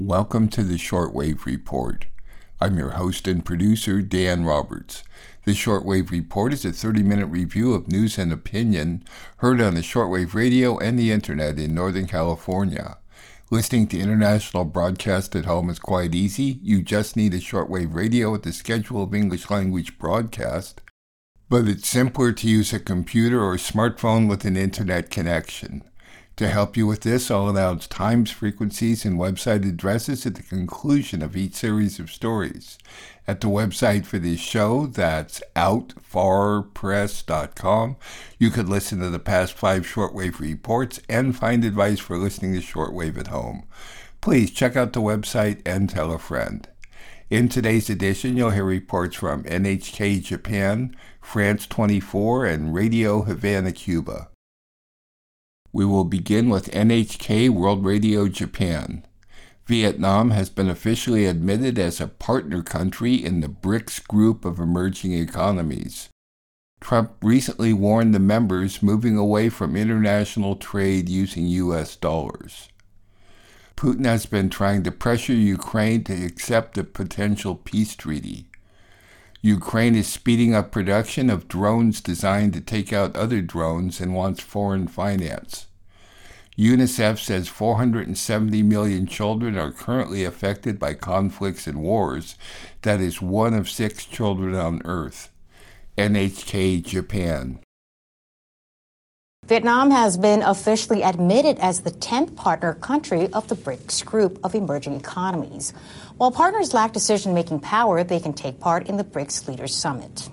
Welcome to the Shortwave Report. I'm your host and producer, Dan Roberts. The Shortwave Report is a 30-minute review of news and opinion heard on the shortwave radio and the internet in Northern California. Listening to international broadcast at home is quite easy. You just need a shortwave radio with a schedule of English language broadcast, but it's simpler to use a computer or smartphone with an internet connection. To help you with this, I'll announce times, frequencies, and website addresses at the conclusion of each series of stories. At the website for this show, that's outfarpress.com, you could listen to the past 5 shortwave reports and find advice for listening to shortwave at home. Please check out the website and tell a friend. In today's edition, you'll hear reports from NHK Japan, France 24, and Radio Havana, Cuba. We will begin with NHK World Radio Japan. Vietnam has been officially admitted as a partner country in the BRICS group of emerging economies. Trump recently warned the members moving away from international trade using U.S. dollars. Putin has been trying to pressure Ukraine to accept a potential peace treaty. Ukraine is speeding up production of drones designed to take out other drones and wants foreign finance. UNICEF says 470 million children are currently affected by conflicts and wars. That is 1 of 6 children on Earth. NHK Japan. Vietnam has been officially admitted as the 10th partner country of the BRICS group of emerging economies. While partners lack decision-making power, they can take part in the BRICS Leaders Summit.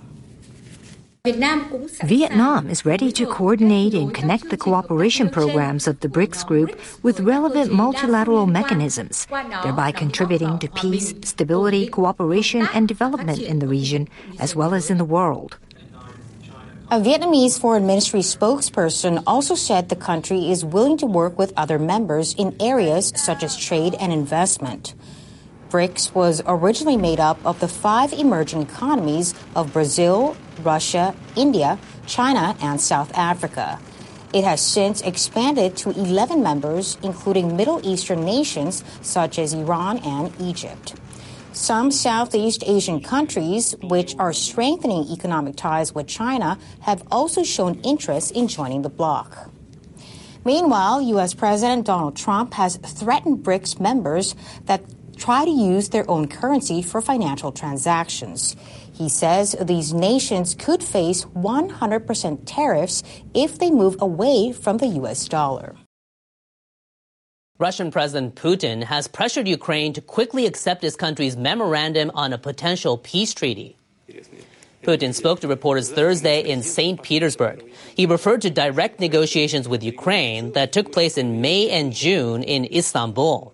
Vietnam is ready to coordinate and connect the cooperation programs of the BRICS group with relevant multilateral mechanisms, thereby contributing to peace, stability, cooperation, and development in the region, as well as in the world. A Vietnamese Foreign Ministry spokesperson also said the country is willing to work with other members in areas such as trade and investment. BRICS was originally made up of the 5 emerging economies of Brazil, Russia, India, China, and South Africa. It has since expanded to 11 members, including Middle Eastern nations such as Iran and Egypt. Some Southeast Asian countries, which are strengthening economic ties with China, have also shown interest in joining the bloc. Meanwhile, U.S. President Donald Trump has threatened BRICS members that try to use their own currency for financial transactions. He says these nations could face 100% tariffs if they move away from the U.S. dollar. Russian President Putin has pressured Ukraine to quickly accept his country's memorandum on a potential peace treaty. Putin spoke to reporters Thursday in St. Petersburg. He referred to direct negotiations with Ukraine that took place in May and June in Istanbul.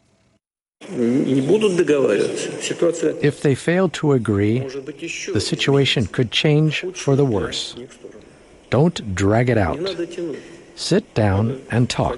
If they fail to agree, the situation could change for the worse. Don't drag it out. Sit down and talk.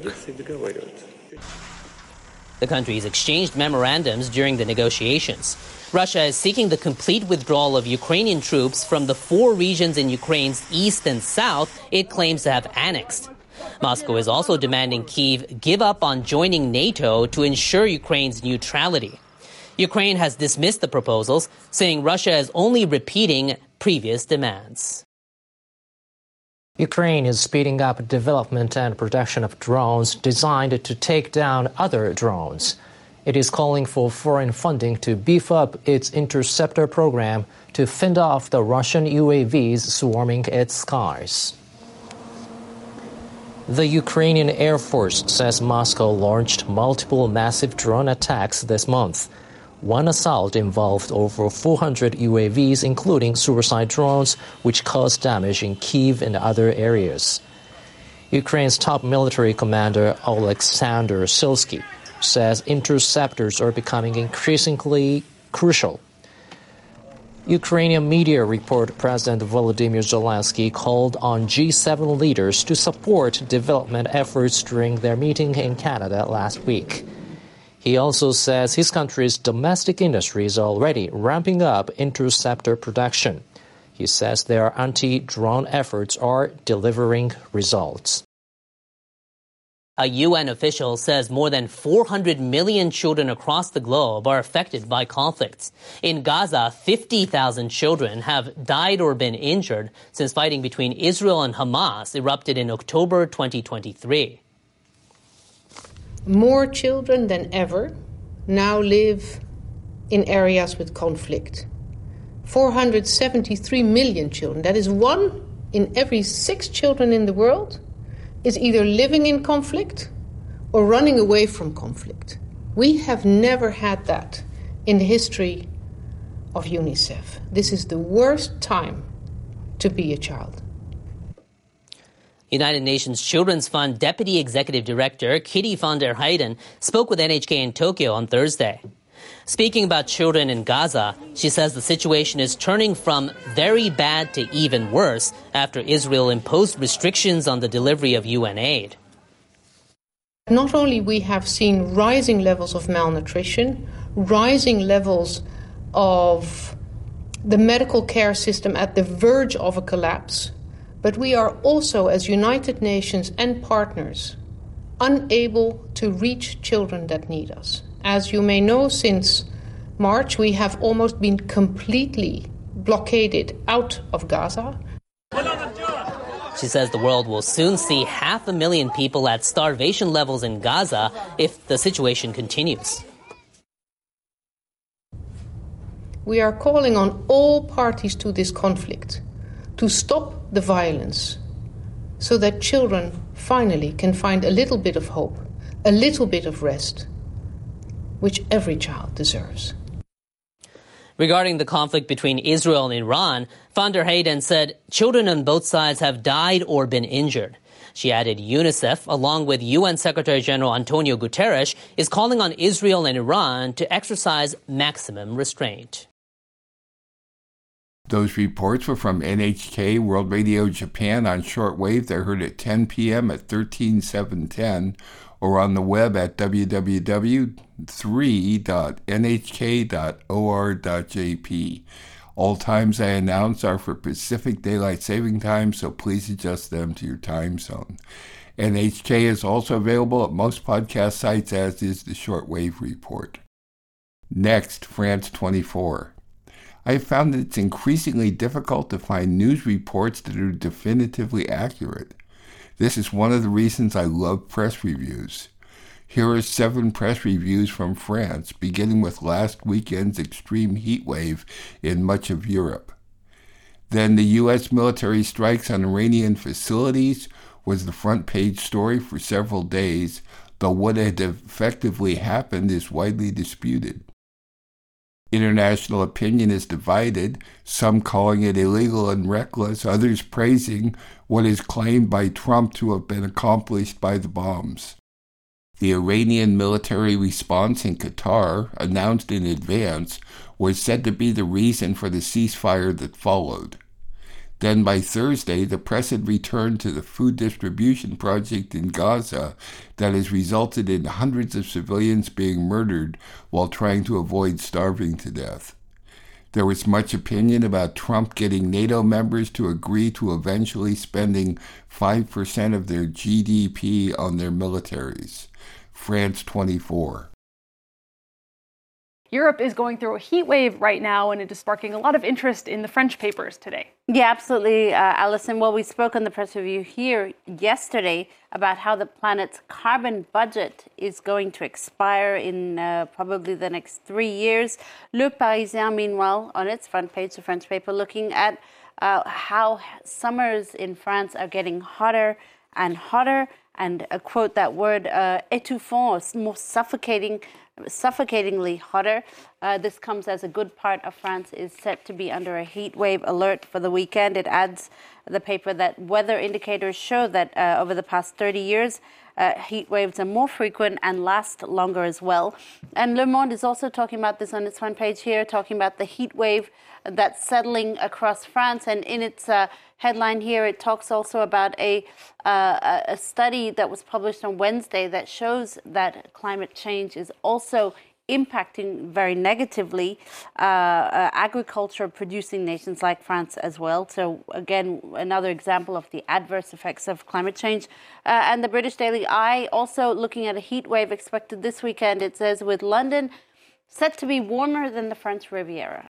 The countries exchanged memorandums during the negotiations. Russia is seeking the complete withdrawal of Ukrainian troops from the 4 regions in Ukraine's east and south it claims to have annexed. Moscow is also demanding Kyiv give up on joining NATO to ensure Ukraine's neutrality. Ukraine has dismissed the proposals, saying Russia is only repeating previous demands. Ukraine is speeding up development and production of drones designed to take down other drones. It is calling for foreign funding to beef up its interceptor program to fend off the Russian UAVs swarming its skies. The Ukrainian Air Force says Moscow launched multiple massive drone attacks this month. One assault involved over 400 UAVs, including suicide drones, which caused damage in Kyiv and other areas. Ukraine's top military commander, Oleksandr Syrskyi, says interceptors are becoming increasingly crucial. Ukrainian media report President Volodymyr Zelensky called on G7 leaders to support development efforts during their meeting in Canada last week. He also says his country's domestic industry is already ramping up interceptor production. He says their anti-drone efforts are delivering results. A UN official says more than 400 million children across the globe are affected by conflicts. In Gaza, 50,000 children have died or been injured since fighting between Israel and Hamas erupted in October 2023. More children than ever now live in areas with conflict. 473 million children, that is 1 in every 6 children in the world, is either living in conflict or running away from conflict. We have never had that in the history of UNICEF. This is the worst time to be a child. United Nations Children's Fund Deputy Executive Director Kitty van der Heijden spoke with NHK in Tokyo on Thursday. Speaking about children in Gaza, she says the situation is turning from very bad to even worse after Israel imposed restrictions on the delivery of UN aid. Not only we have seen rising levels of malnutrition, rising levels of the medical care system at the verge of a collapse, but we are also, as United Nations and partners, unable to reach children that need us. As you may know, since March, we have almost been completely blockaded out of Gaza. She says the world will soon see 500,000 people at starvation levels in Gaza if the situation continues. We are calling on all parties to this conflict to stop the violence so that children finally can find a little bit of hope, a little bit of rest, which every child deserves. Regarding the conflict between Israel and Iran, van der Heijden said children on both sides have died or been injured. She added UNICEF, along with UN Secretary General Antonio Guterres, is calling on Israel and Iran to exercise maximum restraint. Those reports were from NHK World Radio Japan on shortwave. They're heard at 10 p.m. at 13710 or on the web at www.3.nhk.or.jp. All times I announce are for Pacific Daylight Saving Time, so please adjust them to your time zone. NHK is also available at most podcast sites, as is the Shortwave Report. Next, France 24. I have found that it's increasingly difficult to find news reports that are definitively accurate. This is one of the reasons I love press reviews. Here are 7 press reviews from France, beginning with last weekend's extreme heat wave in much of Europe. Then the U.S. military strikes on Iranian facilities was the front page story for several days, though what had effectively happened is widely disputed. International opinion is divided, some calling it illegal and reckless, others praising what is claimed by Trump to have been accomplished by the bombs. The Iranian military response in Qatar, announced in advance, was said to be the reason for the ceasefire that followed. Then by Thursday, the press had returned to the food distribution project in Gaza that has resulted in hundreds of civilians being murdered while trying to avoid starving to death. There was much opinion about Trump getting NATO members to agree to eventually spending 5% of their GDP on their militaries. France 24. Europe is going through a heat wave right now, and it is sparking a lot of interest in the French papers today. Yeah, absolutely, Alison. Well, we spoke on the press review here yesterday about how the planet's carbon budget is going to expire in probably the next 3 years. Le Parisien, meanwhile, on its front page, the French paper, looking at how summers in France are getting hotter and hotter, and quote that word, étouffant, more suffocatingly hotter. This comes as a good part of France is set to be under a heat wave alert for the weekend. It adds, the paper, that weather indicators show that over the past 30 years, heat waves are more frequent and last longer as well. And Le Monde is also talking about this on its front page here, talking about the heat wave that's settling across France. And in its headline here, it talks also about a study that was published on Wednesday that shows that climate change is also impacting very negatively agriculture-producing nations like France as well. So again, another example of the adverse effects of climate change. And the British Daily Eye also looking at a heat wave expected this weekend. It says with London set to be warmer than the French Riviera.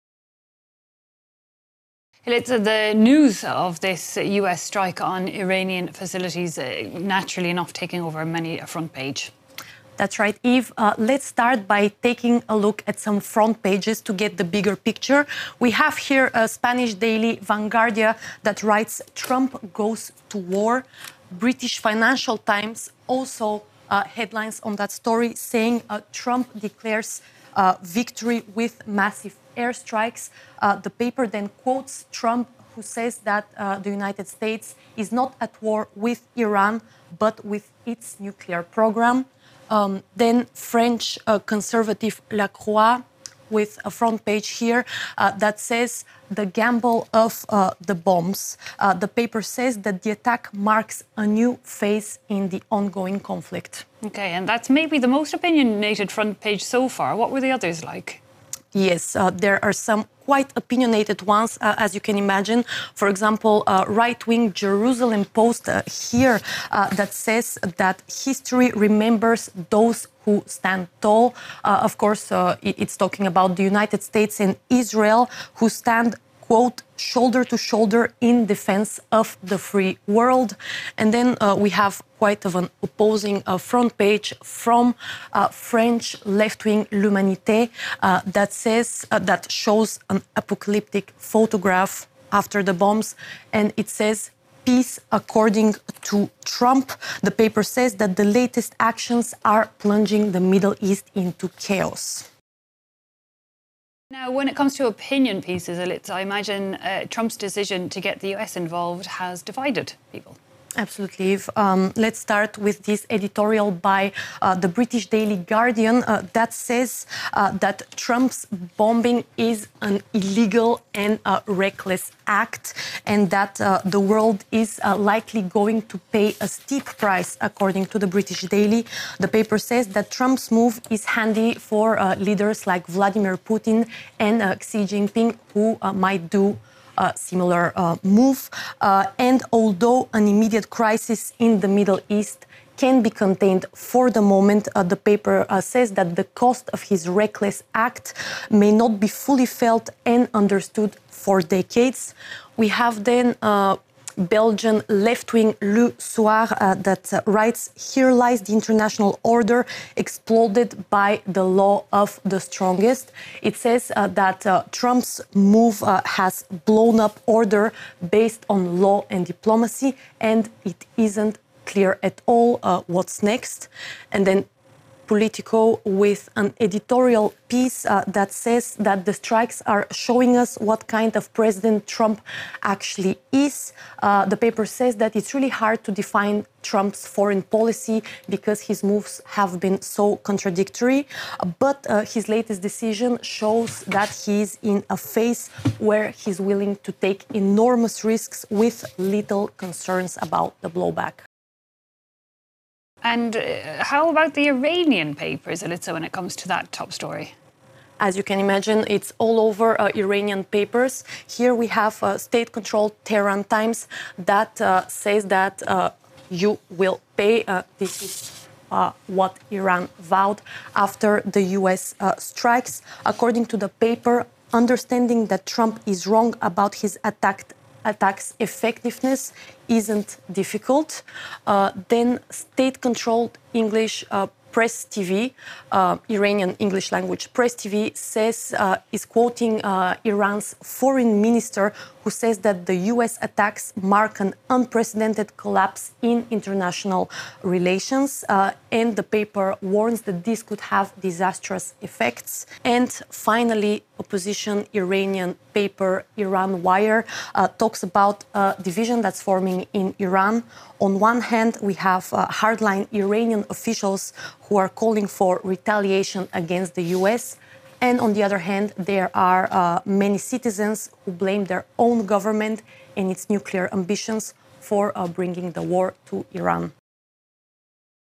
It's the news of this US strike on Iranian facilities, naturally enough, taking over many a front page. That's right, Eve. Let's start by taking a look at some front pages to get the bigger picture. We have here a Spanish daily Vanguardia that writes, Trump goes to war. British Financial Times also headlines on that story saying Trump declares victory with massive airstrikes. The paper then quotes Trump, who says that the United States is not at war with Iran, but with its nuclear program. Then French conservative La Croix with a front page here that says the gamble of the bombs. The paper says that the attack marks a new phase in the ongoing conflict. Okay, and that's maybe the most opinionated front page so far. What were the others like? Yes, there are some quite opinionated ones, as you can imagine. For example, right-wing Jerusalem Post here that says that history remembers those who stand tall. Of course, it's talking about the United States and Israel, who stand, quote, shoulder to shoulder in defense of the free world. And then we have quite of an opposing front page from French left-wing L'Humanité that says that shows an apocalyptic photograph after the bombs, and it says peace according to Trump. The paper says that the latest actions are plunging the Middle East into chaos. Now, when it comes to opinion pieces, I imagine Trump's decision to get the US involved has divided people. Absolutely. Let's start with this editorial by the British Daily Guardian that says that Trump's bombing is an illegal and reckless act, and that the world is likely going to pay a steep price, according to the British Daily. The paper says that Trump's move is handy for leaders like Vladimir Putin and Xi Jinping, who might do a similar move. And although an immediate crisis in the Middle East can be contained for the moment, the paper says that the cost of his reckless act may not be fully felt and understood for decades. We have then Belgian left-wing Le Soir that writes, here lies the international order exploded by the law of the strongest. It says that Trump's move has blown up order based on law and diplomacy, and it isn't clear at all what's next. And then Politico with an editorial piece that says that the strikes are showing us what kind of President Trump actually is. The paper says that it's really hard to define Trump's foreign policy because his moves have been so contradictory. But his latest decision shows that he's in a phase where he's willing to take enormous risks with little concerns about the blowback. And how about the Iranian papers, Elitsa, when it comes to that top story? As you can imagine, it's all over Iranian papers. Here we have state-controlled Tehran Times that says that you will pay. This is what Iran vowed after the U.S. strikes. According to the paper, understanding that Trump is wrong about his attacks effectiveness isn't difficult. Then state-controlled English Press TV, Iranian English language Press TV, says, is quoting Iran's foreign minister, who says that the U.S. attacks mark an unprecedented collapse in international relations. And the paper warns that this could have disastrous effects. And finally, opposition Iranian paper Iran Wire talks about a division that's forming in Iran. On one hand, we have hardline Iranian officials who are calling for retaliation against the U.S., and on the other hand, there are many citizens who blame their own government and its nuclear ambitions for bringing the war to Iran.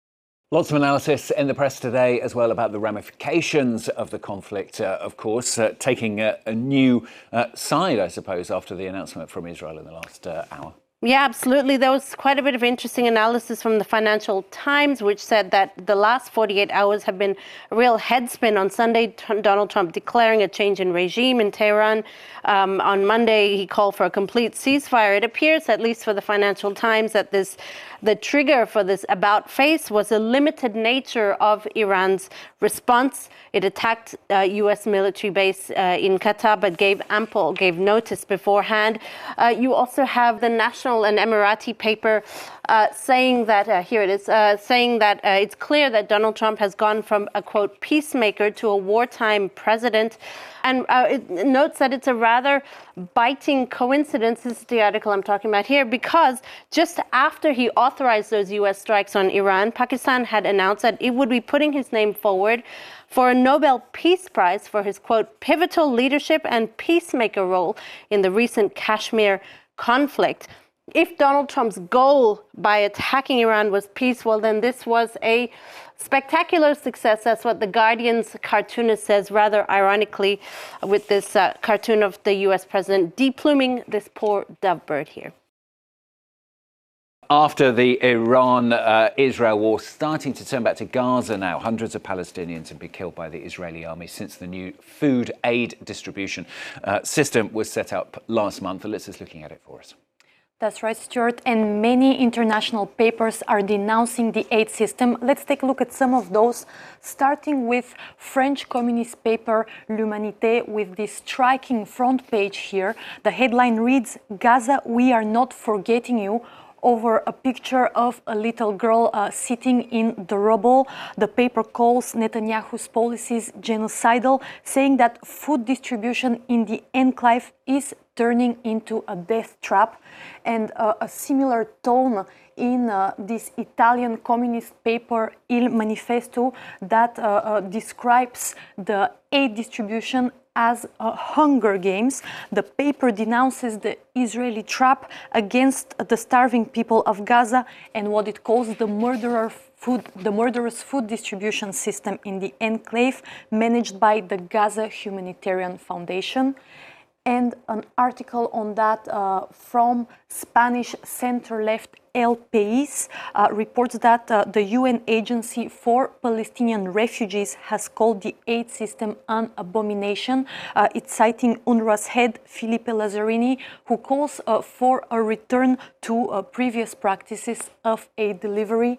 Lots of analysis in the press today as well about the ramifications of the conflict, of course, taking a new side, I suppose, after the announcement from Israel in the last hour. Yeah, absolutely. There was quite a bit of interesting analysis from the Financial Times, which said that the last 48 hours have been a real headspin. On Sunday, Donald Trump declaring a change in regime in Tehran. On Monday, he called for a complete ceasefire. It appears, at least for the Financial Times, that the trigger for this about-face was a limited nature of Iran's response. It attacked a U.S. military base in Qatar, but gave notice beforehand. You also have the National and Emirati paper saying that, here it is, saying that it's clear that Donald Trump has gone from a, quote, peacemaker to a wartime president. And it notes that it's a rather biting coincidence, this is the article I'm talking about here, because just after he authorized those U.S. strikes on Iran, Pakistan had announced that it would be putting his name forward for a Nobel Peace Prize for his, quote, pivotal leadership and peacemaker role in the recent Kashmir conflict. If Donald Trump's goal by attacking Iran was peace, well, then this was a spectacular success. That's what The Guardian's cartoonist says, rather ironically, with this cartoon of the U.S. president depluming this poor dove bird here. After the Iran-Israel war starting to turn back to Gaza now, hundreds of Palestinians have been killed by the Israeli army since the new food aid distribution system was set up last month. Alyssa's looking at it for us. That's right, Stuart. And many international papers are denouncing the aid system. Let's take a look at some of those, starting with French communist paper L'Humanité with this striking front page here. The headline reads, "Gaza, we are not forgetting you," over a picture of a little girl sitting in the rubble. The paper calls Netanyahu's policies genocidal, saying that food distribution in the enclave is turning into a death trap. And a similar tone in this Italian communist paper Il Manifesto that describes the aid distribution as Hunger Games. The paper denounces the Israeli trap against the starving people of Gaza and what it calls the murderous food distribution system in the enclave managed by the Gaza Humanitarian Foundation. And an article on that from Spanish center-left El País reports that the UN Agency for Palestinian Refugees has called the aid system an abomination. It's citing UNRWA's head, Felipe Lazzarini, who calls for a return to previous practices of aid delivery.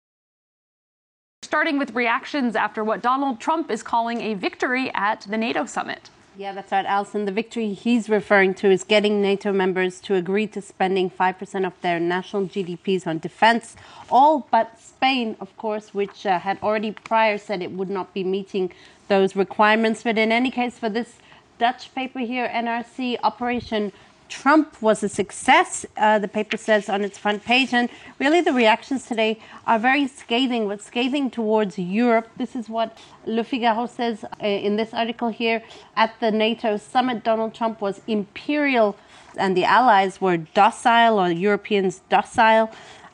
Starting with reactions after what Donald Trump is calling a victory at the NATO summit. Yeah, that's right, Alison. The victory he's referring to is getting NATO members to agree to spending 5% of their national GDPs on defense, all but Spain, of course, which had already prior said it would not be meeting those requirements. But in any case, for this Dutch paper here, NRC, Operation Trump was a success, the paper says on its front page. And really the reactions today are very scathing, but scathing towards Europe. This is what Le Figaro says in this article here. At the NATO summit, Donald Trump was imperial and the allies were docile, or Europeans docile.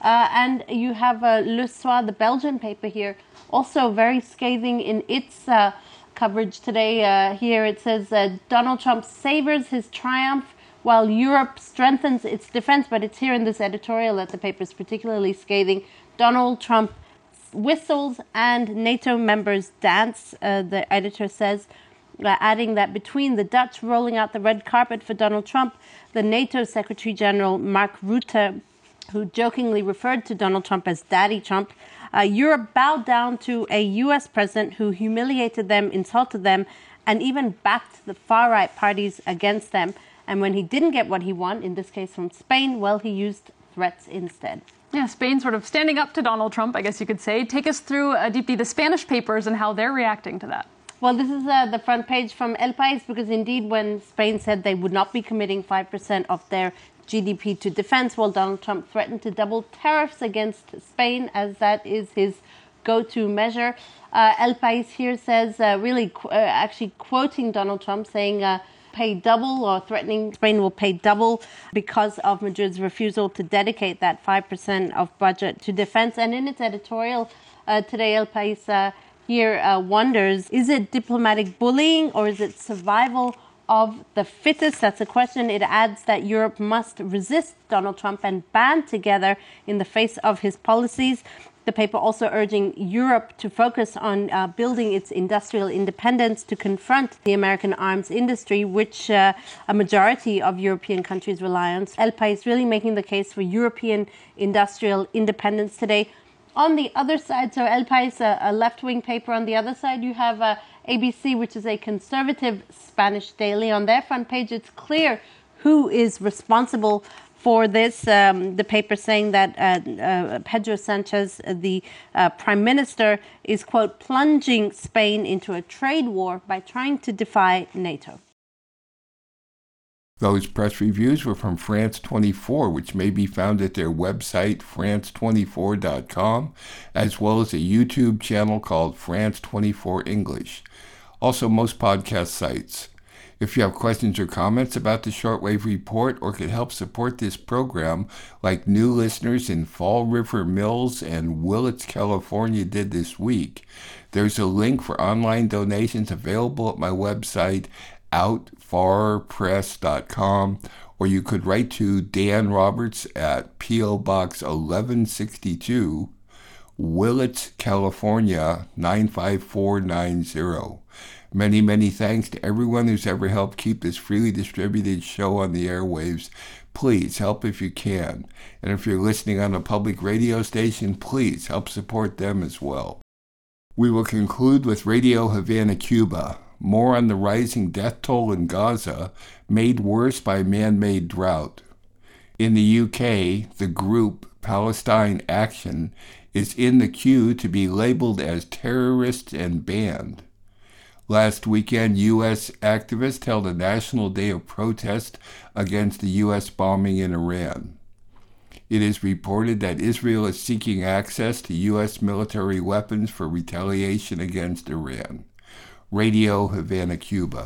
And you have Le Soir, the Belgian paper here, also very scathing in its coverage today. Here it says Donald Trump savors his triumph while Europe strengthens its defense. But it's here in this editorial that the paper is particularly scathing. Donald Trump whistles and NATO members dance, the editor says, adding that between the Dutch rolling out the red carpet for Donald Trump, the NATO Secretary General Mark Rutte, who jokingly referred to Donald Trump as Daddy Trump, Europe bowed down to a U.S. president who humiliated them, insulted them, and even backed the far-right parties against them. And when he didn't get what he wanted, in this case from Spain, well, he used threats instead. Yeah, Spain sort of standing up to Donald Trump, I guess you could say. Take us through, Deepti, the Spanish papers and how they're reacting to that. Well, this is the front page from El País, because indeed when Spain said they would not be committing 5% of their GDP to defense, well, Donald Trump threatened to double tariffs against Spain, as that is his go-to measure. El País here says, actually quoting Donald Trump, saying, pay double, or threatening Spain will pay double because of Madrid's refusal to dedicate that 5% of budget to defense. And in its editorial, today, El País here wonders, is it diplomatic bullying or is it survival of the fittest? That's a question. It adds that Europe must resist Donald Trump and band together in the face of his policies. The paper also urging Europe to focus on building its industrial independence to confront the American arms industry, which a majority of European countries rely on. El País really making the case for European industrial independence today. On the other side, so El País, a left-wing paper. On the other side, you have ABC, which is a conservative Spanish daily. On their front page, it's clear who is responsible for this. The paper saying that Pedro Sanchez, the prime minister, is, quote, plunging Spain into a trade war by trying to defy NATO. Those press reviews were from France 24, which may be found at their website, france24.com, as well as a YouTube channel called France 24 English. Also, most podcast sites. If you have questions or comments about the Shortwave Report or could help support this program, like new listeners in Fall River Mills and Willits, California did this week, there's a link for online donations available at my website, outfarpress.com, or you could write to Dan Roberts at P.O. Box 1162, Willits, California 95490. Many, many thanks to everyone who's ever helped keep this freely distributed show on the airwaves. Please help if you can. And if you're listening on a public radio station, please help support them as well. We will conclude with Radio Havana, Cuba. More on the rising death toll in Gaza, made worse by man-made drought. In the UK, the group Palestine Action is in the queue to be labeled as terrorists and banned. Last weekend, U.S. activists held a national day of protest against the U.S. bombing in Iran. It is reported that Israel is seeking access to U.S. military weapons for retaliation against Iran. Radio Havana, Cuba.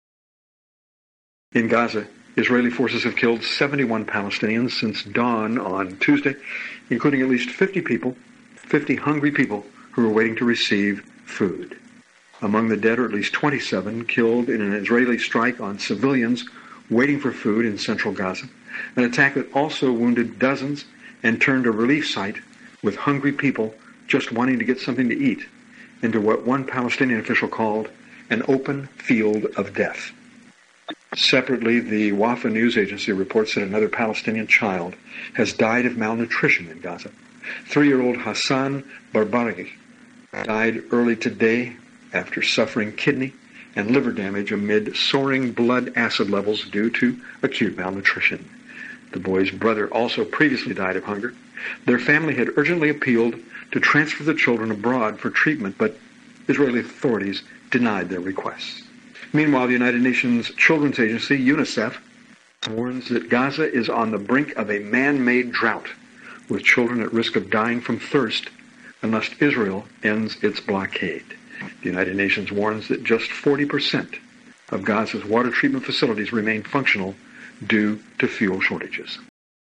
In Gaza, Israeli forces have killed 71 Palestinians since dawn on Tuesday, including at least 50 hungry people who are waiting to receive food. Among the dead are at least 27 killed in an Israeli strike on civilians waiting for food in central Gaza, an attack that also wounded dozens and turned a relief site with hungry people just wanting to get something to eat into what one Palestinian official called an open field of death. Separately, the Wafa news agency reports that another Palestinian child has died of malnutrition in Gaza. 3-year-old Hassan Barbaragi died early today after suffering kidney and liver damage amid soaring blood acid levels due to acute malnutrition. The boy's brother also previously died of hunger. Their family had urgently appealed to transfer the children abroad for treatment, but Israeli authorities denied their requests. Meanwhile, the United Nations Children's Agency, UNICEF, warns that Gaza is on the brink of a man-made drought, with children at risk of dying from thirst unless Israel ends its blockade. The United Nations warns that just 40% of Gaza's water treatment facilities remain functional due to fuel shortages.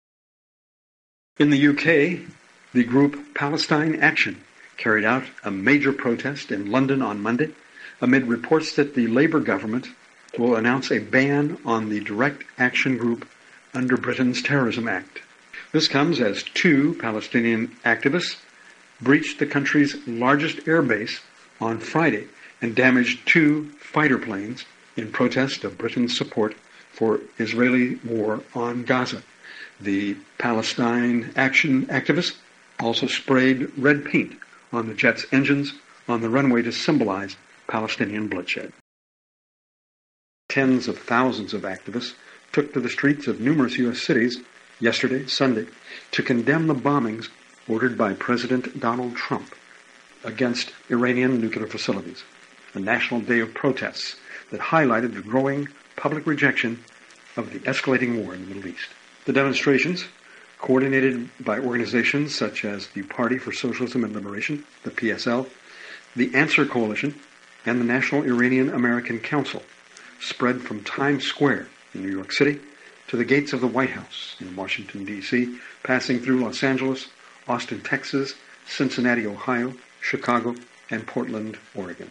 In the UK, the group Palestine Action carried out a major protest in London on Monday amid reports that the Labour government will announce a ban on the Direct Action Group under Britain's Terrorism Act. This comes as 2 Palestinian activists breached the country's largest airbase on Friday and damaged 2 fighter planes in protest of Britain's support for Israeli war on Gaza. The Palestine Action activists also sprayed red paint on the jet's engines on the runway to symbolize Palestinian bloodshed. Tens of thousands of activists took to the streets of numerous U.S. cities yesterday, Sunday, to condemn the bombings ordered by President Donald Trump against Iranian nuclear facilities, a national day of protests that highlighted the growing public rejection of the escalating war in the Middle East. The demonstrations, coordinated by organizations such as the Party for Socialism and Liberation, the PSL, the Answer Coalition, and the National Iranian American Council, spread from Times Square in New York City to the gates of the White House in Washington, D.C., passing through Los Angeles, Austin, Texas, Cincinnati, Ohio, Chicago, and Portland, Oregon.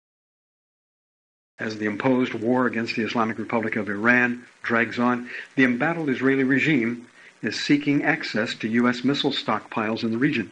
As the imposed war against the Islamic Republic of Iran drags on, the embattled Israeli regime is seeking access to U.S. missile stockpiles in the region.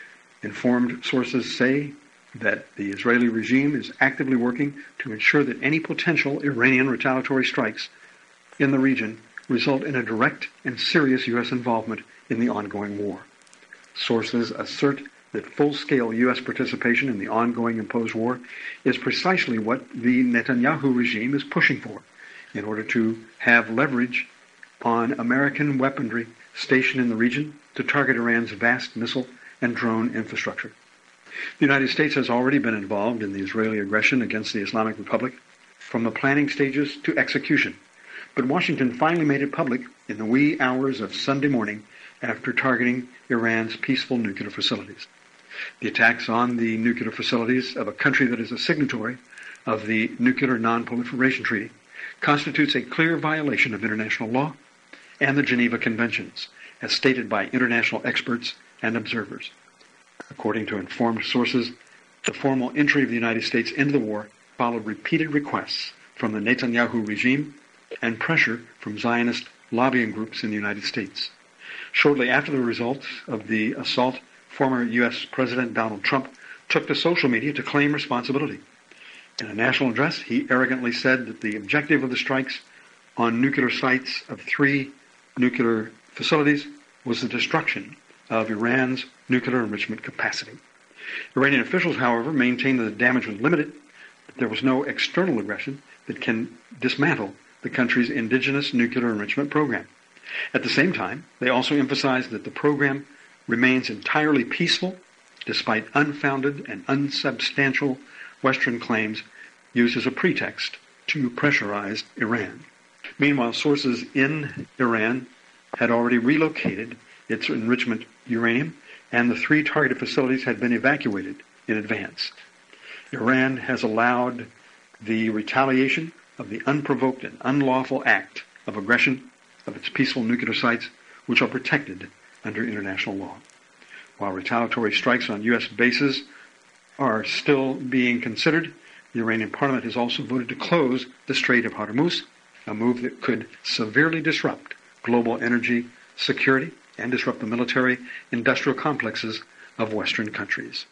Informed sources say that the Israeli regime is actively working to ensure that any potential Iranian retaliatory strikes in the region result in a direct and serious U.S. involvement in the ongoing war. Sources assert that full-scale U.S. participation in the ongoing imposed war is precisely what the Netanyahu regime is pushing for in order to have leverage on American weaponry stationed in the region to target Iran's vast missile and drone infrastructure. The United States has already been involved in the Israeli aggression against the Islamic Republic from the planning stages to execution, but Washington finally made it public in the wee hours of Sunday morning after targeting Iran's peaceful nuclear facilities. The attacks on the nuclear facilities of a country that is a signatory of the Nuclear Non-Proliferation Treaty constitutes a clear violation of international law and the Geneva Conventions, as stated by international experts and observers. According to informed sources, the formal entry of the United States into the war followed repeated requests from the Netanyahu regime and pressure from Zionist lobbying groups in the United States. Shortly after the results of the assault, former U.S. President Donald Trump took to social media to claim responsibility. In a national address, he arrogantly said that the objective of the strikes on nuclear sites of 3 nuclear facilities was the destruction of Iran's nuclear enrichment capacity. Iranian officials, however, maintained that the damage was limited, that there was no external aggression that can dismantle the country's indigenous nuclear enrichment program. At the same time, they also emphasized that the program remains entirely peaceful, despite unfounded and unsubstantial Western claims used as a pretext to pressurize Iran. Meanwhile, sources in Iran had already relocated its enrichment uranium, and the 3 targeted facilities had been evacuated in advance. Iran has allowed the retaliation of the unprovoked and unlawful act of aggression of its peaceful nuclear sites, which are protected under international law. While retaliatory strikes on U.S. bases are still being considered, the Iranian parliament has also voted to close the Strait of Hormuz, a move that could severely disrupt global energy security and disrupt the military industrial complexes of Western countries.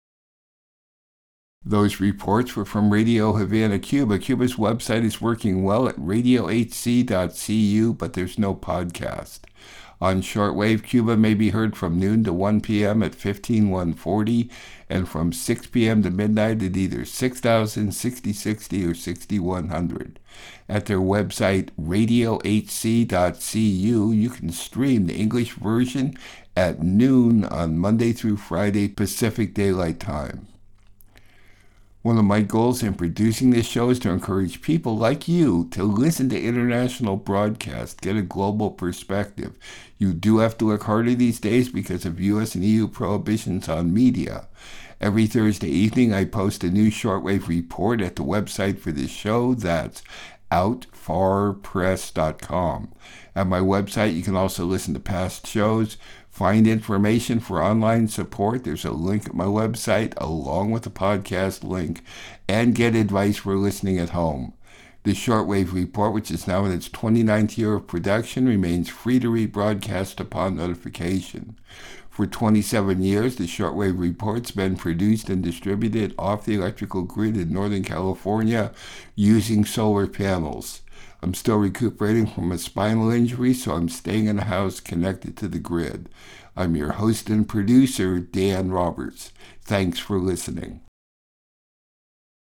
Those reports were from Radio Havana, Cuba. Cuba's website is working well at radiohc.cu, but there's no podcast. On shortwave, Cuba may be heard from noon to 1 p.m. at 15140 and from 6 p.m. to midnight at either 6000, 6060, or 6100. At their website, radiohc.cu, you can stream the English version at noon on Monday through Friday Pacific Daylight Time. One of my goals in producing this show is to encourage people like you to listen to international broadcasts, get a global perspective. You do have to look harder these days because of U.S. and EU prohibitions on media. Every Thursday evening, I post a new shortwave report at the website for this show. That's outfarpress.com. At my website, you can also listen to past shows, find information for online support. There's a link at my website along with the podcast link, and get advice for listening at home. The Shortwave Report, which is now in its 29th year of production, remains free to rebroadcast upon notification. For 27 years, the Shortwave Report's been produced and distributed off the electrical grid in Northern California using solar panels. I'm still recuperating from a spinal injury, so I'm staying in a house connected to the grid. I'm your host and producer, Dan Roberts. Thanks for listening.